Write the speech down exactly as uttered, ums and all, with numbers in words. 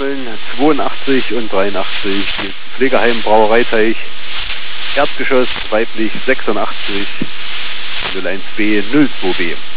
Köln zweiundachtzig und dreiundachtzig, Pflegeheim Brauereiteich, Erdgeschoss weiblich sechsundachtzig, null eins B null zwei B.